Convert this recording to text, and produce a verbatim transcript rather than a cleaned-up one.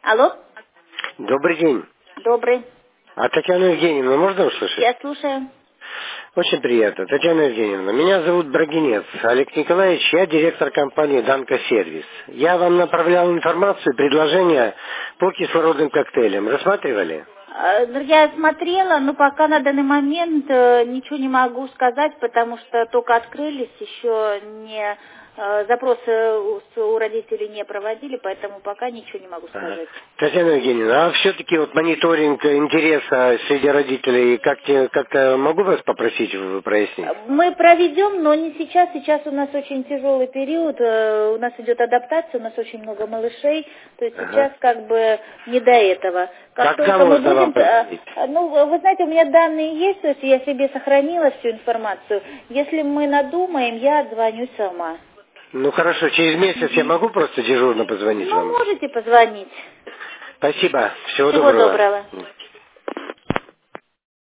Алло? Добрый день. Добрый. А Татьяну Евгеньевну можно услышать? Я слушаю. Очень приятно. Татьяна Евгеньевна, меня зовут Брагинец Олег Николаевич, я директор компании Данко Сервис. Я вам направлял информацию, предложения по кислородным коктейлям. Рассматривали? Э, ну, Я смотрела, но пока на данный момент э, ничего не могу сказать, потому что только открылись, еще не э, запросы у, с- у родителей не проводили, поэтому пока ничего не могу Ага. сказать. Татьяна Евгеньевна, а все-таки вот мониторинг интереса среди родителей, как-то, как-то могу вас попросить вы прояснить? Э, Мы проведем, но не сейчас. Сейчас у нас очень тяжелый период, э, у нас идет адаптация, у нас очень много малышей, то есть Ага. сейчас как бы не до этого. Как Когда только мы можно вам будем, э, позвонить? э, ну, вы вы знаете, у меня данные есть, то есть я себе сохранила всю информацию. Если мы надумаем, я отзвоню сама. Ну хорошо, через месяц я могу просто дежурно позвонить Ну, вам? можете позвонить. Спасибо, всего Всего доброго. доброго.